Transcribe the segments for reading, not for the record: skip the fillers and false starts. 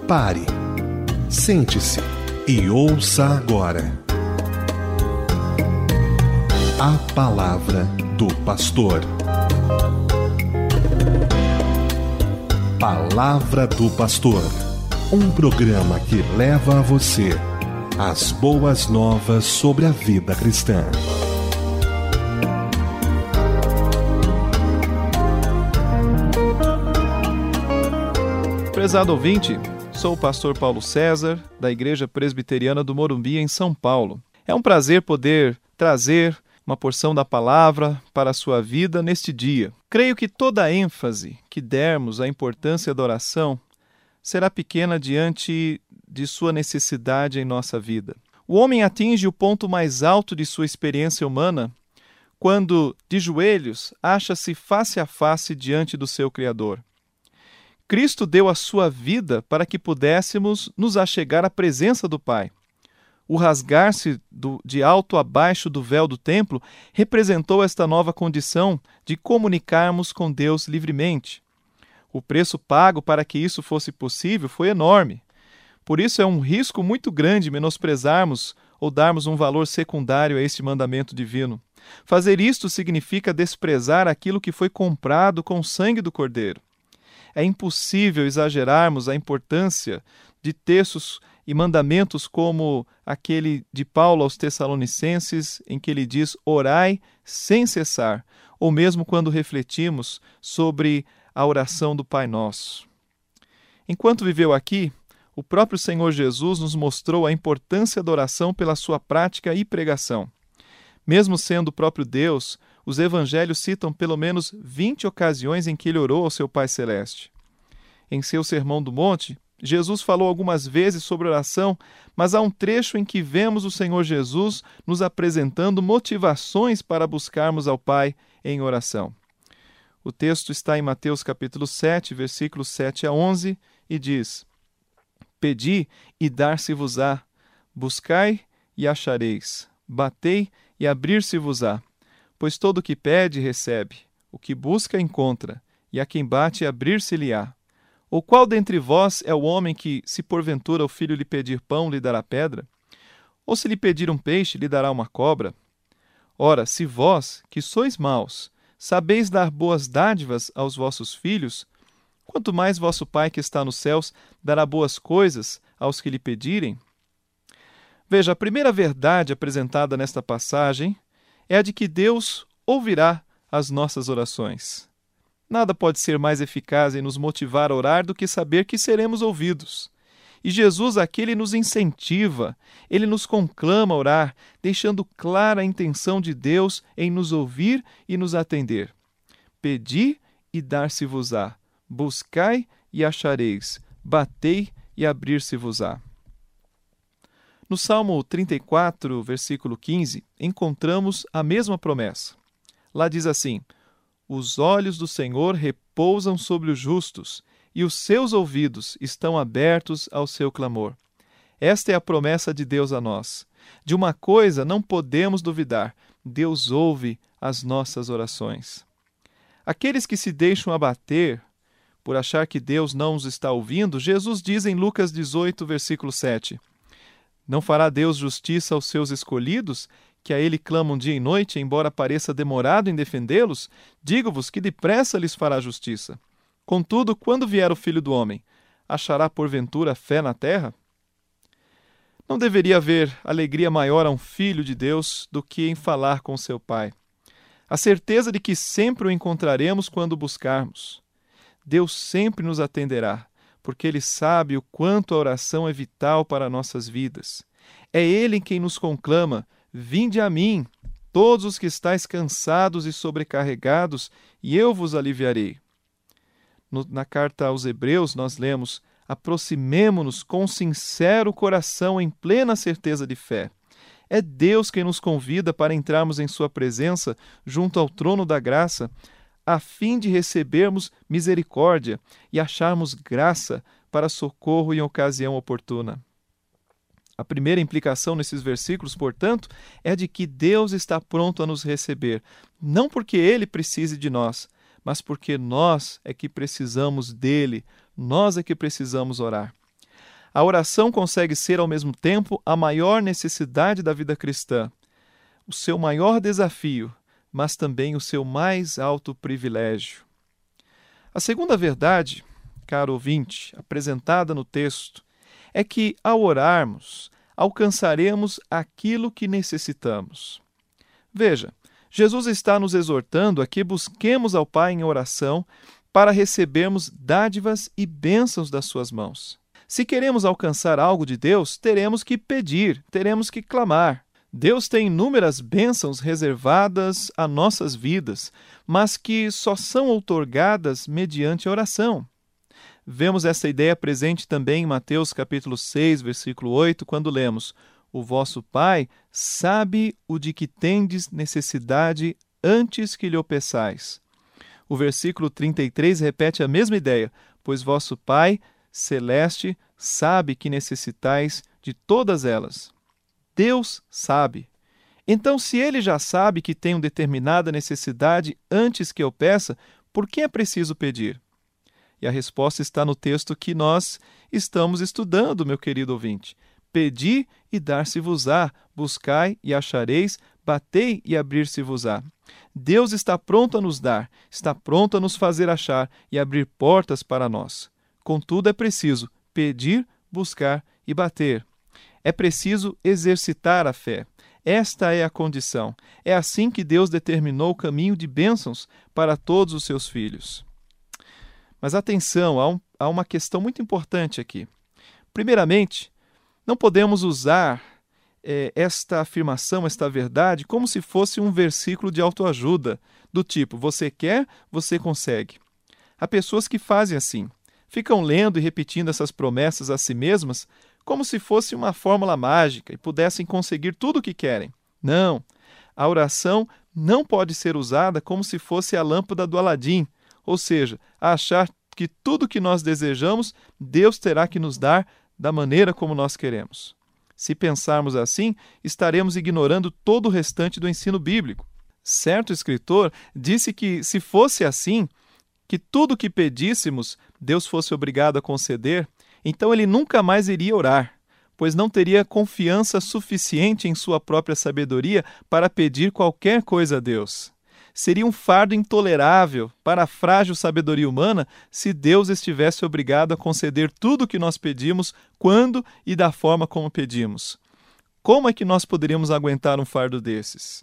Pare, sente-se e ouça agora a Palavra do Pastor. Palavra do Pastor, um programa que leva a você as boas novas sobre a vida cristã. Prezado ouvinte, sou o pastor Paulo César, da Igreja Presbiteriana do Morumbi, em São Paulo. É um prazer poder trazer uma porção da palavra para a sua vida neste dia. Creio que toda a ênfase que dermos à importância da oração será pequena diante de sua necessidade em nossa vida. O homem atinge o ponto mais alto de sua experiência humana quando, de joelhos, acha-se face a face diante do seu Criador. Cristo deu a sua vida para que pudéssemos nos achegar à presença do Pai. O rasgar-se de alto a baixo do véu do templo representou esta nova condição de comunicarmos com Deus livremente. O preço pago para que isso fosse possível foi enorme. Por isso é um risco muito grande menosprezarmos ou darmos um valor secundário a este mandamento divino. Fazer isto significa desprezar aquilo que foi comprado com o sangue do Cordeiro. É impossível exagerarmos a importância de textos e mandamentos como aquele de Paulo aos Tessalonicenses, em que ele diz: orai sem cessar, ou mesmo quando refletimos sobre a oração do Pai Nosso. Enquanto viveu aqui, o próprio Senhor Jesus nos mostrou a importância da oração pela sua prática e pregação. Mesmo sendo o próprio Deus, os evangelhos citam pelo menos 20 ocasiões em que ele orou ao seu Pai Celeste. Em seu Sermão do Monte, Jesus falou algumas vezes sobre oração, mas há um trecho em que vemos o Senhor Jesus nos apresentando motivações para buscarmos ao Pai em oração. O texto está em Mateus capítulo 7, versículos 7 a 11, e diz: Pedi e dar-se-vos-á, buscai e achareis, batei e abrir-se-vos-á. Pois todo o que pede, recebe, o que busca, encontra, e a quem bate, abrir-se-lhe-á. Ou qual dentre vós é o homem que, se porventura o filho lhe pedir pão, lhe dará pedra? Ou se lhe pedir um peixe, lhe dará uma cobra? Ora, se vós, que sois maus, sabeis dar boas dádivas aos vossos filhos, quanto mais vosso Pai que está nos céus dará boas coisas aos que lhe pedirem? Veja, a primeira verdade apresentada nesta passagem é a de que Deus ouvirá as nossas orações. Nada pode ser mais eficaz em nos motivar a orar do que saber que seremos ouvidos. E Jesus aqui ele nos incentiva, ele nos conclama a orar, deixando clara a intenção de Deus em nos ouvir e nos atender. Pedi e dar-se-vos-á, buscai e achareis, batei e abrir-se-vos-á. No Salmo 34, versículo 15, encontramos a mesma promessa. Lá diz assim: os olhos do Senhor repousam sobre os justos, e os seus ouvidos estão abertos ao seu clamor. Esta é a promessa de Deus a nós. De uma coisa não podemos duvidar: Deus ouve as nossas orações. Aqueles que se deixam abater por achar que Deus não os está ouvindo, Jesus diz em Lucas 18, versículo 7, não fará Deus justiça aos seus escolhidos, que a ele clamam dia e noite, embora pareça demorado em defendê-los? Digo-vos que depressa lhes fará justiça. Contudo, quando vier o Filho do Homem, achará porventura fé na terra? Não deveria haver alegria maior a um filho de Deus do que em falar com seu Pai. A certeza de que sempre o encontraremos quando o buscarmos. Deus sempre nos atenderá, porque Ele sabe o quanto a oração é vital para nossas vidas. É Ele quem nos conclama: vinde a mim, todos os que estáis cansados e sobrecarregados, e eu vos aliviarei. Na carta aos Hebreus nós lemos: aproximemo-nos com sincero coração em plena certeza de fé. É Deus quem nos convida para entrarmos em sua presença junto ao trono da graça, a fim de recebermos misericórdia e acharmos graça para socorro em ocasião oportuna. A primeira implicação nesses versículos, portanto, é de que Deus está pronto a nos receber, não porque Ele precise de nós, mas porque nós é que precisamos dEle, nós é que precisamos orar. A oração consegue ser, ao mesmo tempo, a maior necessidade da vida cristã, o seu maior desafio, mas também o seu mais alto privilégio. A segunda verdade, caro ouvinte, apresentada no texto, é que, ao orarmos, alcançaremos aquilo que necessitamos. Veja, Jesus está nos exortando a que busquemos ao Pai em oração para recebermos dádivas e bênçãos das suas mãos. Se queremos alcançar algo de Deus, teremos que pedir, teremos que clamar. Deus tem inúmeras bênçãos reservadas a nossas vidas, mas que só são outorgadas mediante a oração. Vemos essa ideia presente também em Mateus capítulo 6, versículo 8, quando lemos: o vosso Pai sabe o de que tendes necessidade antes que lhe o peçais. O versículo 33 repete a mesma ideia: pois vosso Pai celeste sabe que necessitais de todas elas. Deus sabe. Então, se Ele já sabe que tenho determinada necessidade antes que eu peça, por que é preciso pedir? E a resposta está no texto que nós estamos estudando, meu querido ouvinte. Pedi e dar-se-vos-á, buscai e achareis, batei e abrir-se-vos-á. Deus está pronto a nos dar, está pronto a nos fazer achar e abrir portas para nós. Contudo, é preciso pedir, buscar e bater. É preciso exercitar a fé. Esta é a condição. É assim que Deus determinou o caminho de bênçãos para todos os seus filhos. Mas atenção, há uma questão muito importante aqui. Primeiramente, não podemos usar esta afirmação, esta verdade, como se fosse um versículo de autoajuda, do tipo, você quer, você consegue. Há pessoas que fazem assim. Ficam lendo e repetindo essas promessas a si mesmas como se fosse uma fórmula mágica e pudessem conseguir tudo o que querem. Não, a oração não pode ser usada como se fosse a lâmpada do Aladim, ou seja, a achar que tudo que nós desejamos, Deus terá que nos dar da maneira como nós queremos. Se pensarmos assim, estaremos ignorando todo o restante do ensino bíblico. Certo escritor disse que, se fosse assim, que tudo o que pedíssemos Deus fosse obrigado a conceder, então ele nunca mais iria orar, pois não teria confiança suficiente em sua própria sabedoria para pedir qualquer coisa a Deus. Seria um fardo intolerável para a frágil sabedoria humana se Deus estivesse obrigado a conceder tudo o que nós pedimos, quando e da forma como pedimos. Como é que nós poderíamos aguentar um fardo desses?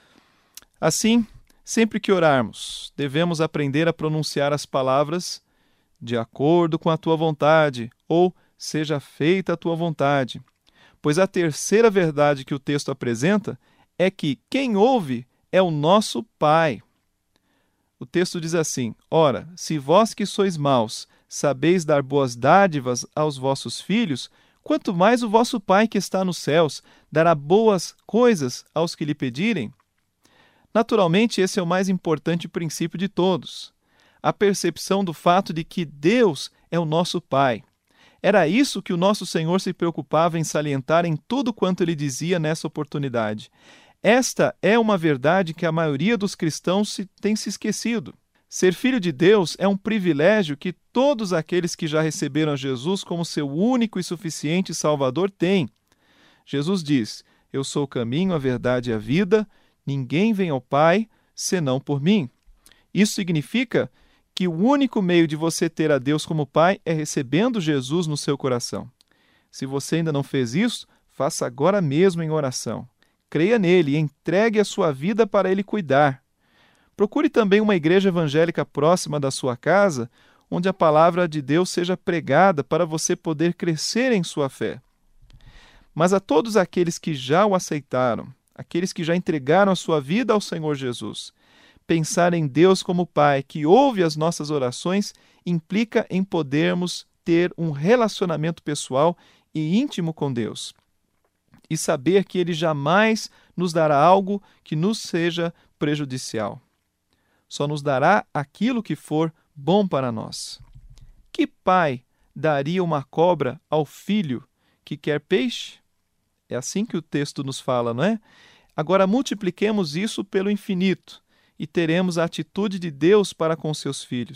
Assim, sempre que orarmos, devemos aprender a pronunciar as palavras de acordo com a tua vontade, ou seja feita a tua vontade. Pois a terceira verdade que o texto apresenta é que quem ouve é o nosso Pai. O texto diz assim: ora, se vós que sois maus sabeis dar boas dádivas aos vossos filhos, quanto mais o vosso Pai que está nos céus dará boas coisas aos que lhe pedirem? Naturalmente, esse é o mais importante princípio de todos. A percepção do fato de que Deus é o nosso Pai. Era isso que o nosso Senhor se preocupava em salientar em tudo quanto ele dizia nessa oportunidade. Esta é uma verdade que a maioria dos cristãos tem se esquecido. Ser filho de Deus é um privilégio que todos aqueles que já receberam a Jesus como seu único e suficiente Salvador têm. Jesus diz: eu sou o caminho, a verdade e a vida, ninguém vem ao Pai senão por mim. Isso significa que o único meio de você ter a Deus como Pai é recebendo Jesus no seu coração. Se você ainda não fez isso, faça agora mesmo em oração. Creia nele e entregue a sua vida para ele cuidar. Procure também uma igreja evangélica próxima da sua casa, onde a palavra de Deus seja pregada para você poder crescer em sua fé. Mas a todos aqueles que já o aceitaram, aqueles que já entregaram a sua vida ao Senhor Jesus, pensar em Deus como Pai que ouve as nossas orações implica em podermos ter um relacionamento pessoal e íntimo com Deus. E saber que Ele jamais nos dará algo que nos seja prejudicial. Só nos dará aquilo que for bom para nós. Que pai daria uma cobra ao filho que quer peixe? É assim que o texto nos fala, não é? Agora multipliquemos isso pelo infinito e teremos a atitude de Deus para com seus filhos.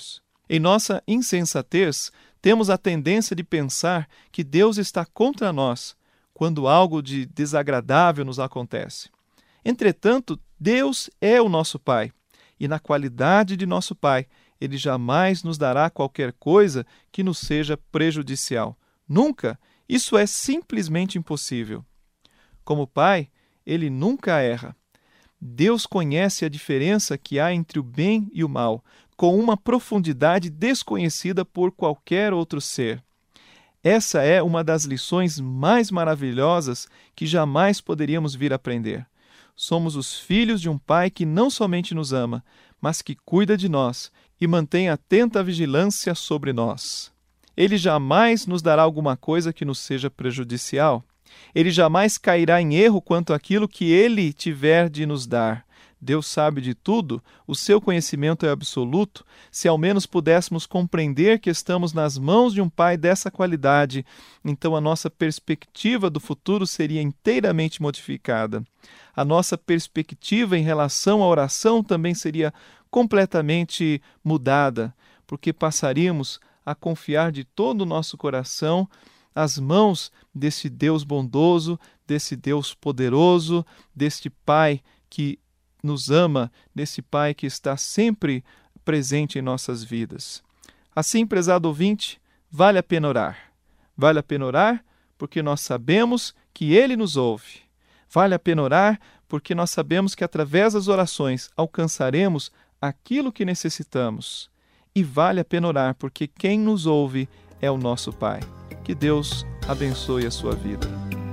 Em nossa insensatez, temos a tendência de pensar que Deus está contra nós quando algo de desagradável nos acontece. Entretanto, Deus é o nosso Pai, e na qualidade de nosso Pai, Ele jamais nos dará qualquer coisa que nos seja prejudicial. Nunca! Isso é simplesmente impossível. Como Pai, Ele nunca erra. Deus conhece a diferença que há entre o bem e o mal, com uma profundidade desconhecida por qualquer outro ser. Essa é uma das lições mais maravilhosas que jamais poderíamos vir a aprender. Somos os filhos de um Pai que não somente nos ama, mas que cuida de nós e mantém atenta vigilância sobre nós. Ele jamais nos dará alguma coisa que nos seja prejudicial. Ele jamais cairá em erro quanto àquilo que Ele tiver de nos dar. Deus sabe de tudo, o seu conhecimento é absoluto. Se ao menos pudéssemos compreender que estamos nas mãos de um Pai dessa qualidade, então a nossa perspectiva do futuro seria inteiramente modificada. A nossa perspectiva em relação à oração também seria completamente mudada, porque passaríamos a confiar de todo o nosso coração às mãos desse Deus bondoso, desse Deus poderoso, deste Pai que nos ama, desse Pai que está sempre presente em nossas vidas. Assim, prezado ouvinte, vale a pena orar. Vale a pena orar porque nós sabemos que Ele nos ouve. Vale a pena orar porque nós sabemos que através das orações alcançaremos aquilo que necessitamos. E vale a pena orar porque quem nos ouve é o nosso Pai. Que Deus abençoe a sua vida.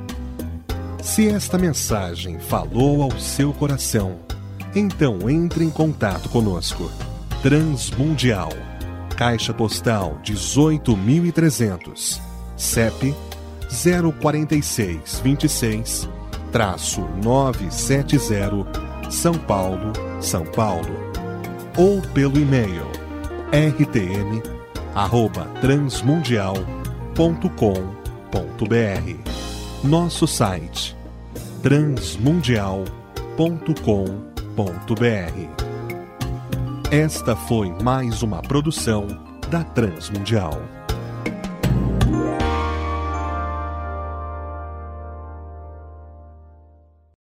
Se esta mensagem falou ao seu coração, então entre em contato conosco. Transmundial, Caixa Postal 18.300, CEP 04626-970, São Paulo, São Paulo. Ou pelo e-mail rtm@transmundial.com.br. Nosso site transmundial.com.br. Esta foi mais uma produção da Transmundial.